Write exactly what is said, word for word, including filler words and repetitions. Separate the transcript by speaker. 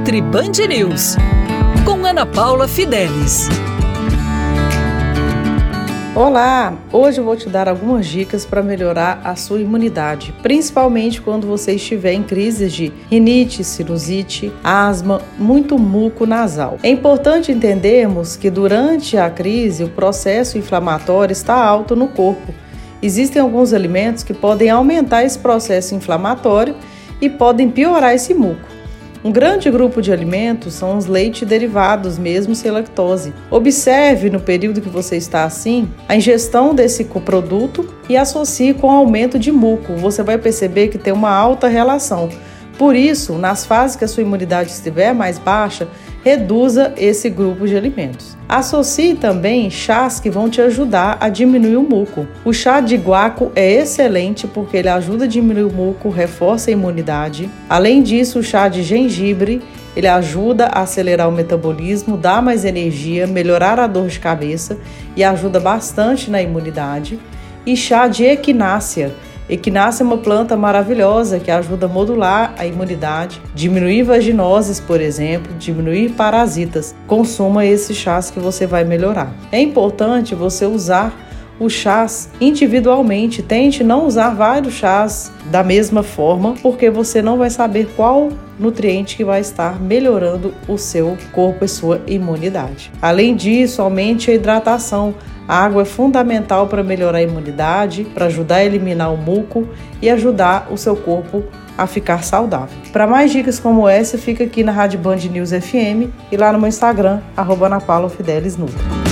Speaker 1: Nutri Band News, com Ana Paula Fidelis.
Speaker 2: Olá! Hoje eu vou te dar algumas dicas para melhorar a sua imunidade, principalmente quando você estiver em crises de rinite, sinusite, asma, muito muco nasal. É importante entendermos que durante a crise o processo inflamatório está alto no corpo. Existem alguns alimentos que podem aumentar esse processo inflamatório e podem piorar esse muco. Um grande grupo de alimentos são os leite derivados, mesmo sem lactose. Observe no período que você está assim a ingestão desse produto e associe com o aumento de muco. Você vai perceber que tem uma alta relação. Por isso, nas fases que a sua imunidade estiver mais baixa, reduza esse grupo de alimentos. Associe também chás que vão te ajudar a diminuir o muco. O chá de guaco é excelente porque ele ajuda a diminuir o muco, reforça a imunidade. Além disso, o chá de gengibre, ele ajuda a acelerar o metabolismo, dá mais energia, melhorar a dor de cabeça e ajuda bastante na imunidade. E chá de equinácea. Equinácea é uma planta maravilhosa que ajuda a modular a imunidade, diminuir vaginoses, por exemplo, diminuir parasitas. Consuma esses chás que você vai melhorar. É importante você usar os chás individualmente. Tente não usar vários chás da mesma forma, porque você não vai saber qual nutriente que vai estar melhorando o seu corpo e sua imunidade. Além disso, aumente a hidratação. A água é fundamental para melhorar a imunidade, para ajudar a eliminar o muco e ajudar o seu corpo a ficar saudável. Para mais dicas como essa, fica aqui na Rádio Band News F M e lá no meu Instagram, arroba Ana Paula Fidelis Nutri.